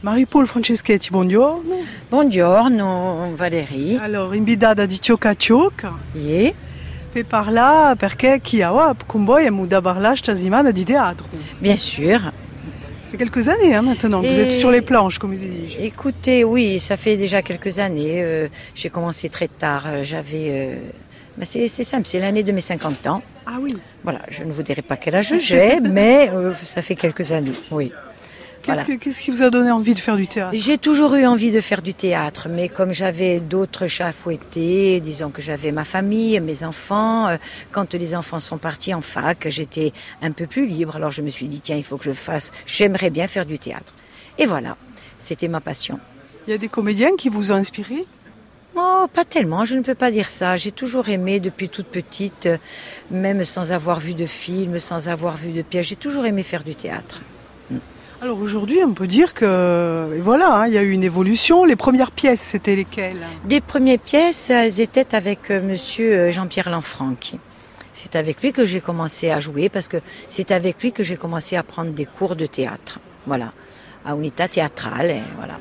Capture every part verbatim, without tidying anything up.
Marie-Paul Franceschetti, buongiorno. Buongiorno Valérie. Allora, invitata di Cioca Cioca. Sì. Per parlare perché chi a con voi abbiamo da parlare questa settimana di teatro. Bien sûr. Ça fait quelques années hein, maintenant que Et... vous êtes sur les planches, comme ils disent. Écoutez, oui, ça fait déjà quelques années. Euh, j'ai commencé très tard. J'avais... Euh... Ben c'est, c'est simple, c'est l'année de mes cinquante ans. Ah oui. Voilà, je ne vous dirai pas quel âge j'ai, mais euh, ça fait quelques années, oui. Qu'est-ce, Voilà. que, qu'est-ce qui vous a donné envie de faire du théâtre? J'ai toujours eu envie de faire du théâtre, mais comme j'avais d'autres chats à fouetter, disons que j'avais ma famille, mes enfants, euh, quand les enfants sont partis en fac, j'étais un peu plus libre. Alors je me suis dit, tiens, il faut que je fasse, j'aimerais bien faire du théâtre. Et voilà, c'était ma passion. Il y a des comédiens qui vous ont inspiré? Oh, pas tellement, je ne peux pas dire ça. J'ai toujours aimé depuis toute petite, même sans avoir vu de film, sans avoir vu de pièces, j'ai toujours aimé faire du théâtre. Alors aujourd'hui, on peut dire que voilà, hein, il y a eu une évolution. Les premières pièces, c'était lesquelles? Les premières pièces, elles étaient avec euh, monsieur Jean-Pierre Lanfranchi. C'est avec lui que j'ai commencé à jouer parce que c'est avec lui que j'ai commencé à prendre des cours de théâtre. Voilà, à Unità Teatrale, et voilà.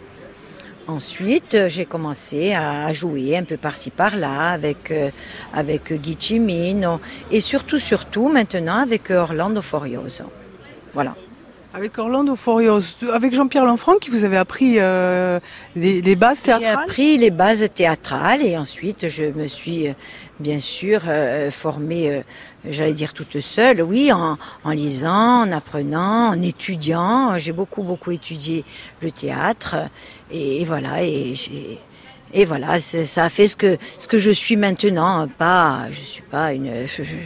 Ensuite, j'ai commencé à jouer un peu par-ci par-là avec euh, avec Guy Cimino et surtout surtout maintenant avec Orlando Furioso. Voilà. Avec Orlando Furioso, avec Jean-Pierre Lanfranchi, vous avez appris euh, les, les bases théâtrales? J'ai appris les bases théâtrales et ensuite je me suis euh, bien sûr euh, formée, euh, j'allais dire toute seule, oui, en, en lisant, en apprenant, en étudiant. J'ai beaucoup beaucoup étudié le théâtre et, et voilà et j'ai, et voilà, ça a fait ce que ce que je suis maintenant. Pas, je suis pas une je, je,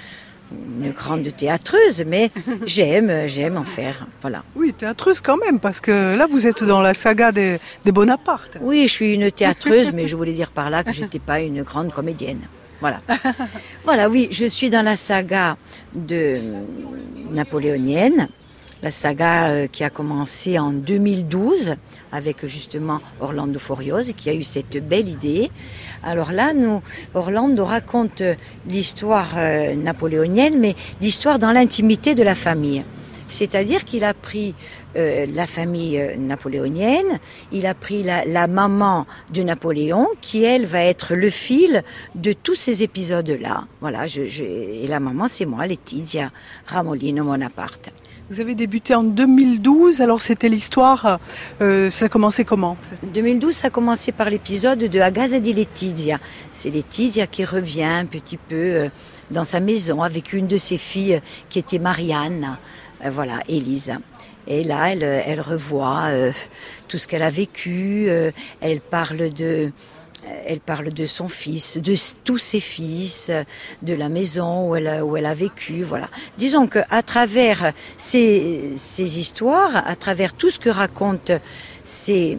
une grande théâtreuse, mais j'aime, j'aime en faire, voilà. Oui, théâtreuse quand même, parce que là, vous êtes dans la saga des, des Bonaparte. Oui, je suis une théâtreuse, mais je voulais dire par là que j'étais pas une grande comédienne. Voilà. Voilà, oui, je suis dans la saga de napoléonienne, la saga qui a commencé en deux mille douze avec justement Orlando Furioso qui a eu cette belle idée. Alors là, nous, Orlando raconte l'histoire euh, napoléonienne, mais l'histoire dans l'intimité de la famille. C'est-à-dire qu'il a pris euh, la famille euh, napoléonienne, il a pris la, la maman de Napoléon, qui elle va être le fil de tous ces épisodes-là. Voilà, je, je, et la maman c'est moi, Letizia Ramolino Bonaparte. Vous avez débuté en deux mille douze, alors c'était l'histoire, euh, ça a commencé comment? deux mille douze, ça a commencé par l'épisode de A Casa di Letizia. C'est Letizia qui revient un petit peu euh, dans sa maison avec une de ses filles euh, qui était Marianne, euh, voilà, Élise. Et là, elle, elle revoit euh, tout ce qu'elle a vécu, euh, elle parle de... Elle parle de son fils, de tous ses fils, de la maison où elle a, où elle a vécu, voilà. Disons qu'à travers ces, ces histoires, à travers tout ce que racontent ces,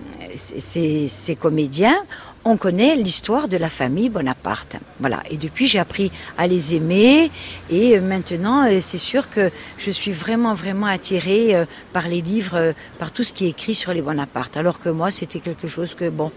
ces, ces comédiens, on connaît l'histoire de la famille Bonaparte. Voilà. Et depuis, j'ai appris à les aimer. Et maintenant, c'est sûr que je suis vraiment, vraiment attirée par les livres, par tout ce qui est écrit sur les Bonaparte. Alors que moi, c'était quelque chose que, bon...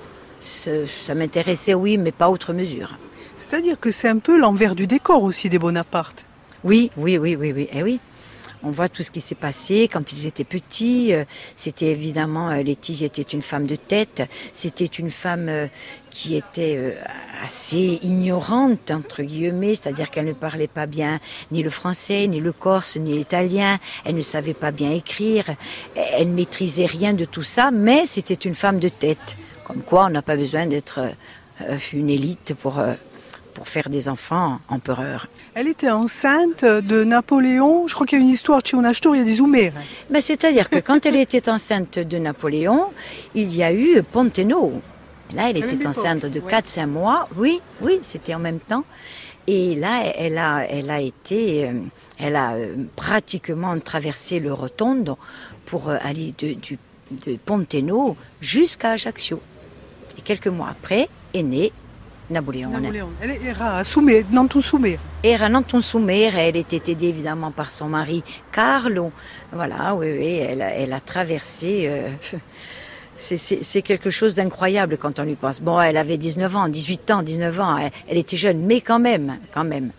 ça m'intéressait, oui, mais pas outre mesure. C'est-à-dire que c'est un peu l'envers du décor aussi des Bonaparte. Oui, oui, oui, oui, oui. Eh oui. On voit tout ce qui s'est passé quand ils étaient petits. C'était évidemment, Letizia était une femme de tête. C'était une femme qui était assez ignorante, entre guillemets, c'est-à-dire qu'elle ne parlait pas bien ni le français, ni le corse, ni l'italien. Elle ne savait pas bien écrire. Elle ne maîtrisait rien de tout ça, mais c'était une femme de tête. Comme quoi, on n'a pas besoin d'être euh, une élite pour, euh, pour faire des enfants empereurs. Elle était enceinte de Napoléon. Je crois qu'il y a une histoire chez una storia di Zumera. Ben, c'est-à-dire que quand elle était enceinte de Napoléon, il y a eu Ponteno. Là, elle était enceinte de quatre cinq mois. Oui, oui, c'était en même temps. Et là, elle a, elle a été, euh, elle a euh, pratiquement traversé le Rotondo pour euh, aller de, du, de Ponteno jusqu'à Ajaccio. Et quelques mois après est né Napoléon. Napoléon. Elle era à Soumé, Nanton Soumé. Era Nanton Soumé, elle était aidée évidemment par son mari Carlo. Voilà, oui, oui, elle, elle a traversé. Euh, c'est, c'est, c'est quelque chose d'incroyable quand on lui pense. Bon, elle avait dix-neuf ans, dix-huit ans, dix-neuf ans. Elle, elle était jeune, mais quand même, quand même.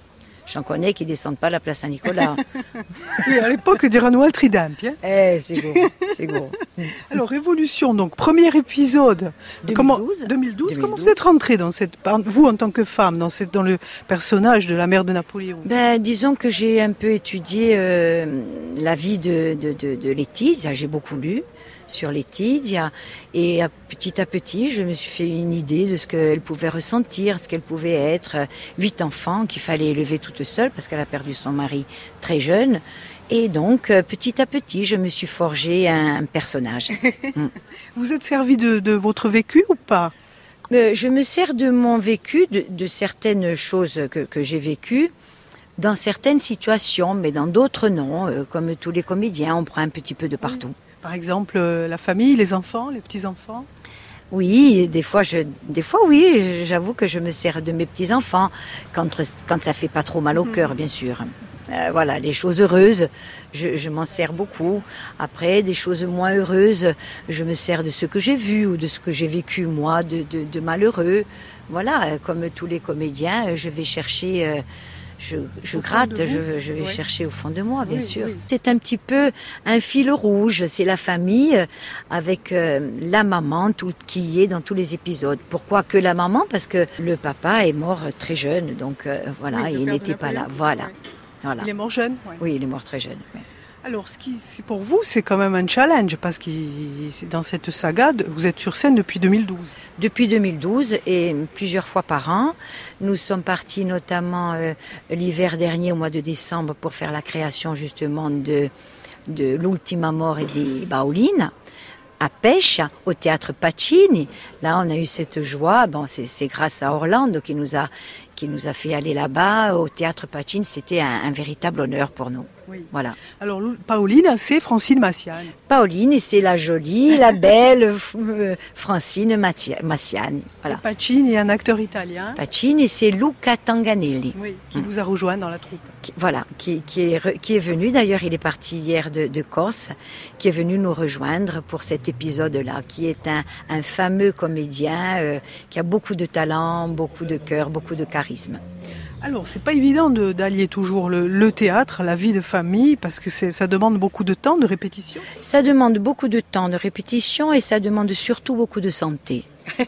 J'en connais qui descendent pas la place Saint-Nicolas. Oui, à l'époque, dirons-nous Altridamp. Hein. Eh, c'est gros, c'est gros. Alors, Révolution, donc, premier épisode. deux mille douze. Comment, deux mille douze, comment vous êtes rentrée dans cette, vous en tant que femme, dans, cette, dans le personnage de la mère de Napoléon? Ben, disons que j'ai un peu étudié euh, la vie de, de, de, de Laetitia, j'ai beaucoup lu sur Laetitia, et à, petit à petit, je me suis fait une idée de ce qu'elle pouvait ressentir, ce qu'elle pouvait être. Huit enfants qu'il fallait élever toute seule, parce qu'elle a perdu son mari très jeune. Et donc, petit à petit, je me suis forgé un, un personnage. Mm. Vous êtes servi de, de votre vécu ou pas? euh, Je me sers de mon vécu, de, de certaines choses que, que j'ai vécues, dans certaines situations, mais dans d'autres non. Euh, comme tous les comédiens, on prend un petit peu de partout. Par exemple, euh, la famille, les enfants, les petits-enfants? Oui, des fois, je, des fois, oui, j'avoue que je me sers de mes petits-enfants, quand, quand ça fait pas trop mal au cœur, bien sûr. Euh, voilà, les choses heureuses, je, je m'en sers beaucoup. Après, des choses moins heureuses, je me sers de ce que j'ai vu ou de ce que j'ai vécu, moi, de, de, de malheureux. Voilà, comme tous les comédiens, je vais chercher... Euh, Je, je gratte, je, je vais oui. chercher au fond de moi, bien oui, sûr. Oui. C'est un petit peu un fil rouge, c'est la famille avec euh, la maman tout, qui est dans tous les épisodes. Pourquoi que la maman? Parce que le papa est mort très jeune, donc euh, voilà, oui, il n'était pas là. Voilà. voilà. Il est mort jeune? Oui, oui il est mort très jeune. Oui. Alors, ce qui, c'est pour vous, c'est quand même un challenge, parce que dans cette saga, vous êtes sur scène depuis deux mille douze. Depuis deux mille douze, et plusieurs fois par an. Nous sommes partis notamment euh, l'hiver dernier, au mois de décembre, pour faire la création justement de, de l'Ultima Amore di Baolina, à Pêche, au théâtre Pacini. Là, on a eu cette joie. Bon, c'est, c'est grâce à Orlando qui nous a, qui nous a fait aller là-bas, au théâtre Pacini. C'était un, un véritable honneur pour nous. Oui. Voilà. Alors, Paoline, c'est Francine Massiani. Paoline, c'est la jolie, la belle euh, Francine Massiani. Voilà. Pacini est un acteur italien. Pacini, c'est Luca Tanganelli. Oui, qui hum. vous a rejoint dans la troupe. Qui, voilà, qui, qui, est, qui est venu, d'ailleurs, il est parti hier de, de Corse, qui est venu nous rejoindre pour cet épisode-là, qui est un, un fameux comédien euh, qui a beaucoup de talent, beaucoup de cœur, beaucoup de charisme. Alors, c'est pas évident de, d'allier toujours le, le théâtre, la vie de famille, parce que c'est, ça demande beaucoup de temps de répétition. Ça demande beaucoup de temps de répétition et ça demande surtout beaucoup de santé.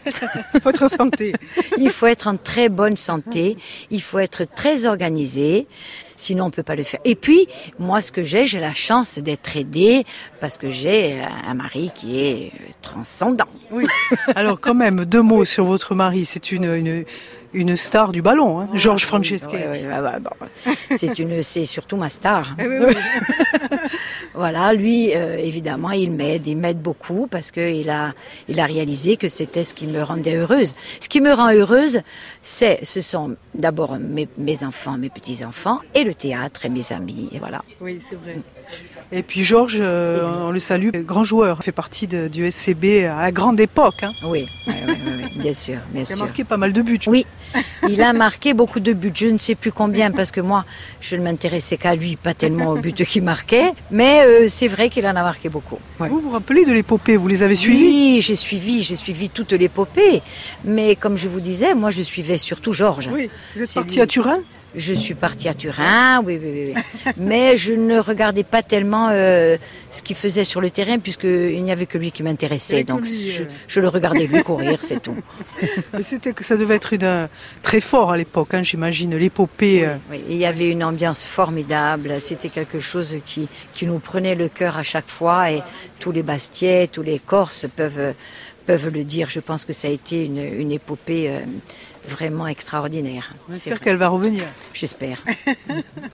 Votre santé. Il faut être en très bonne santé, il faut être très organisé, sinon on peut pas le faire. Et puis, moi, ce que j'ai, j'ai la chance d'être aidée parce que j'ai un mari qui est transcendant. Oui. Alors, quand même, deux mots sur votre mari. C'est une... une... une star du ballon, hein, Georges Franceschetti. Oui, oui, oui, bon. c'est, une, c'est surtout ma star. Oui, oui. Voilà, lui, euh, évidemment, il m'aide, il m'aide beaucoup parce qu'il a, il a réalisé que c'était ce qui me rendait heureuse. Ce qui me rend heureuse, c'est, ce sont d'abord mes, mes enfants, mes petits-enfants, et le théâtre et mes amis, et voilà. Oui, c'est vrai. Et puis Georges, euh, on le salue, grand joueur, fait partie de, du S C B à la grande époque. Hein. Oui, oui, oui, oui, bien sûr, bien il sûr. Il a marqué pas mal de buts. Oui, il a marqué beaucoup de buts, je ne sais plus combien, parce que moi, je ne m'intéressais qu'à lui, pas tellement aux buts qu'il marquait, mais euh, c'est vrai qu'il en a marqué beaucoup. Ouais. Vous vous rappelez de l'épopée, vous les avez suivis? Oui, j'ai suivi, j'ai suivi toute l'épopée, mais comme je vous disais, moi je suivais surtout Georges. Oui, vous êtes parti à Turin? Je suis partie à Turin, oui, oui, oui, oui. Mais je ne regardais pas tellement euh, ce qu'il faisait sur le terrain, puisqu'il n'y avait que lui qui m'intéressait. Donc lui, je, je le regardais lui courir, c'est tout. Mais c'était que ça devait être une, très fort à l'époque, hein, j'imagine, l'épopée. Oui, oui, il y avait une ambiance formidable. C'était quelque chose qui, qui nous prenait le cœur à chaque fois. Et tous les Bastiais, tous les Corses peuvent, peuvent le dire. Je pense que ça a été une, une épopée... Euh, vraiment extraordinaire. J'espère qu'elle va revenir. J'espère.